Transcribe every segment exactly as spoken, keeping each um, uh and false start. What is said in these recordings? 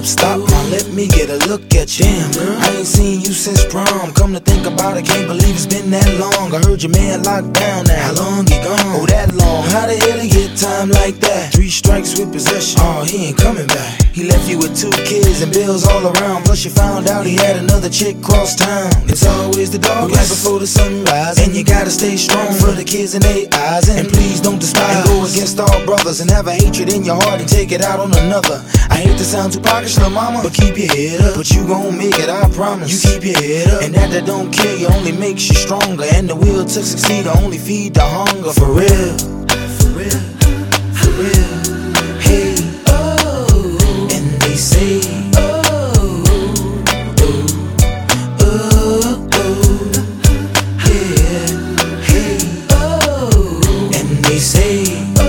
up, stop, now let me get a look at you. Damn, girl, I ain't seen you since prom. Come to think about it, can't believe it's been that long. I heard your man locked down now. How long he gone? Oh, that long. How the hell he get time like that? Three strikes with possession. Oh, he ain't coming back. He left you with two kids and bills all around. Plus you found out he had another chick cross town. It's always the darkest right before the sunrise, and you gotta stay strong for the kids in their eyes. And please don't despise and go against all brothers and have a hatred in your heart and take it out on another. I hate to sound too pockets, little mama, but keep your head up. But you gon' make it, I promise. You keep your head up, and that that don't kill you only makes you stronger. And the will to succeed to only feed the hunger. For real, for real, for real. Hey, oh, and they say, oh, oh, oh, oh, yeah. Hey, oh, and they say,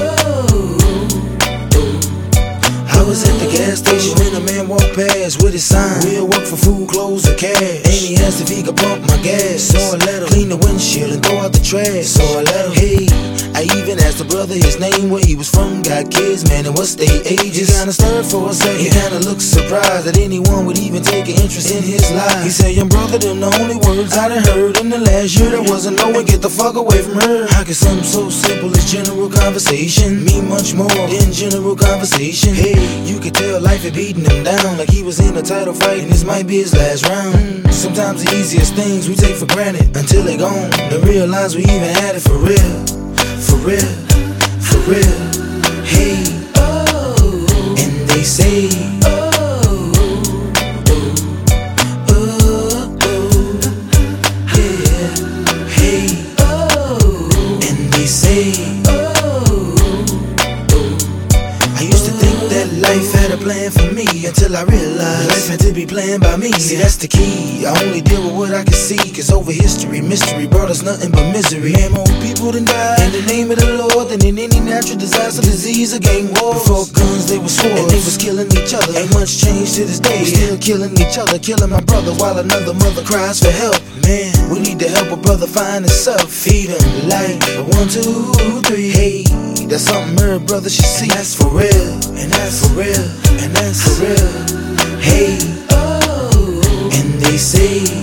I was at the gas station when a man walked past with his sign. We'll work for food, clothes, and cash. And he asked if he could pump my gas. So I let him clean the windshield and throw out the trash. So I let him, hey, I even asked the brother his name, where he was from, got kids, man, and what state ages. He kinda stirred for a second, he kinda looked surprised that anyone would even take an interest in his life. He said, young brother, them the only words I done heard in the last year. There wasn't no one, get the fuck away from her. How could something so simple as general conversation mean much more than general conversation? Hey, you could tell life had beaten him down, like he was in a title fight and this might be his last round. Sometimes the easiest things we take for granted until they gone, then realize we even had it for real. For real, for real. Hey, oh, and they say, oh, oh, oh, oh, yeah. Hey, oh, and they say, oh, oh. I used to think that life had a plan for me until I realized life had to be planned by me. See, that's the key. I only deal with what I can see, cause over history, mystery brought us nothing but misery. And more people than died in the name of the Lord than in any natural disaster, disease, or gang war. Before guns, they were swords, and they was killing each other. Ain't much change to this day. We still killing each other, killing my brother while another mother cries for help. Man, we need to help a brother find himself. Feed him like a one, two, three. Hey, that's something her brother should see. And that's for real, and that's for real, and that's for real. Hey, oh, and they say,